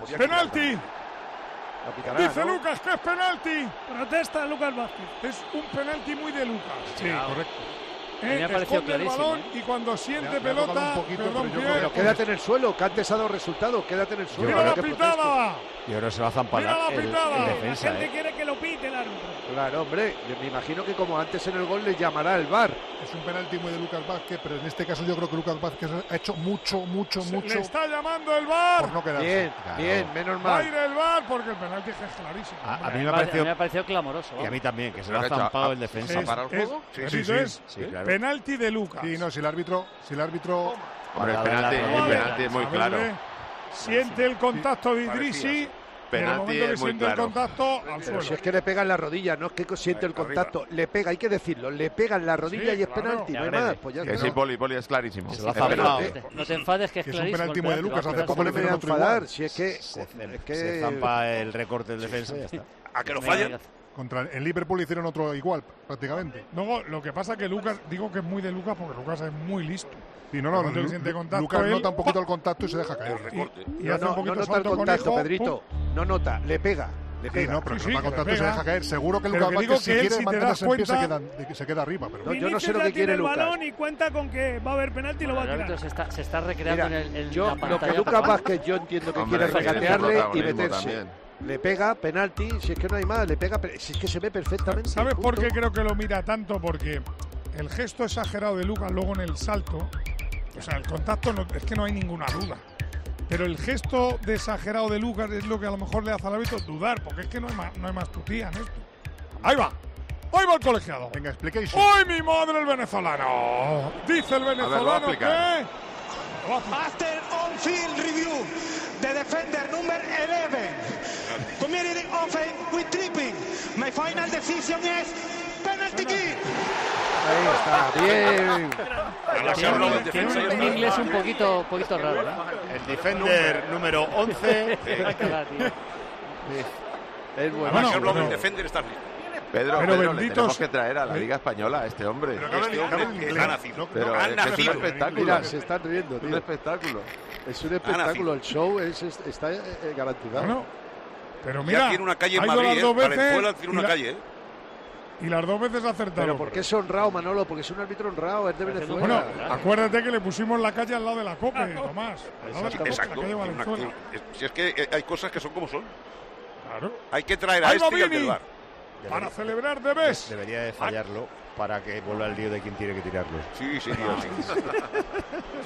penalti. Dice ¿no? Lucas que es penalti. Protesta Lucas Vázquez. Es un penalti muy de Lucas. Sí, correcto. Me ha parecido esconde el clarísimo, balón y cuando siente Le ha tocado pelota, un poquito, perdón, pero yo pie, creo Quédate en el suelo, que antes ha dado resultado. Quédate en el suelo. mira la que pitada. Y ahora se va a zampar Mira la el pitada. defensa, La gente quiere que lo pite el árbitro. Claro, hombre, me imagino que como antes en el gol le llamará el VAR. Es un penalti muy de Lucas Vázquez, pero en este caso yo creo que Lucas Vázquez ha hecho mucho Le está llamando el VAR. por no quedarse. Bien, Claro. bien, menos Va a mal. ir el VAR porque el penalti es clarísimo. A mí me ha parecido clamoroso. Y a mí también, que se lo Pero ha ha hecho zampado a- el defensa. Es- ¿Para el juego? Sí, claro. penalti de Lucas. Sí, no, si el árbitro Hombre, el Para penalti, la el rodilla. penalti es muy A ver, claro. siente el contacto de Idrissi. parecía, Y en el Penalti momento que es muy siente el claro. contacto, al Pero suelo. si es que le pega en la rodilla, no es que siente el contacto, le pega, hay que decirlo, le pega en la rodilla Sí, y es claro. penalti, no hay agrede. más. Pues ya Que está. sí, Poli, es clarísimo. Se lo ha Es zampado. penalti. No te enfades, que es Que es un clarísimo. penalti muy de Lucas, hace poco ¿Cómo le le voy a hicieron otro enfadar? igual. Si es que... Se zampa el recorte del defensa y ya está. A que lo fallen. en Liverpool hicieron otro igual, prácticamente. Luego, lo que pasa es que Lucas, digo que es muy de Lucas porque Lucas es muy listo. Y no, En el momento que siente contacto, Lucas él- nota un poquito el contacto y se deja caer. Y No, hace un no poquito nota el salto contacto, conejo, Pedrito, no nota, le pega. Le Sí, pega. no, pero Sí, que nota que le contacto y se pega. deja caer. Seguro que Pero Lucas que digo Vázquez, si que él, quiere si te mantenerse das en pie, cuenta- se queda arriba. Pero No, yo no sé lo que quiere el Lucas. balón y cuenta con que va a haber penalti y lo va a El tirar. árbitro se está recreando Mira, en yo la lo que pantalla. Lucas Vázquez yo entiendo que Hombre, quiere que quiere regatearle y protagonismo meterse. también. Le pega, penalti, si es que no hay más, le pega, si es que se ve perfectamente. ¿Sabes por punto. qué creo que lo mira tanto? Porque el gesto exagerado de Lucas luego en el salto, o sea, el contacto es que no hay ninguna duda. Pero el gesto de exagerado de Lucas es lo que a lo mejor le hace al árbitro dudar, porque es que no hay más tutía en esto. Ahí va el colegiado. venga, explication. ¡Ay, mi madre, el venezolano! Dice el lo va a venezolano que... explicar. After on-field review, the defender number 11 committed offense with tripping. My final decision is penalty kick. Ahí está, bien. Tiene un inglés un poquito raro, ¿eh? El defender número 11. Es bueno. Bueno, Ejemplo, pero- el defender está bien. Pedro, Pero le benditos- tenemos que traer a la Liga Española a este hombre. Pero que hablan Este hombre inglés. que ha nacido. Pero Ha es que es nacido. un espectáculo. Mira, se están riendo, Es un tío. espectáculo. Es un espectáculo, el show está garantizado. Bueno, pero Ya mira, tiene una calle en ha ido Madrid, las dos veces Valenzuela tiene una y la- calle, y las dos veces ha acertado. Pero porque es honrado, Manolo, porque es un árbitro honrado, es de Venezuela. Bueno, acuérdate que le pusimos la calle al lado de la COPE, Tomás. Al lado de la COPE, Exacto. la calle Una- Valenzuela. Si es que hay cosas que son como son. Claro. Hay que traer a Ahí va este y al del Vini. bar. Para celebrar debes. Debería de fallarlo para que vuelva el lío de quien tiene que tirarlo. Sí, sí, tío, sí.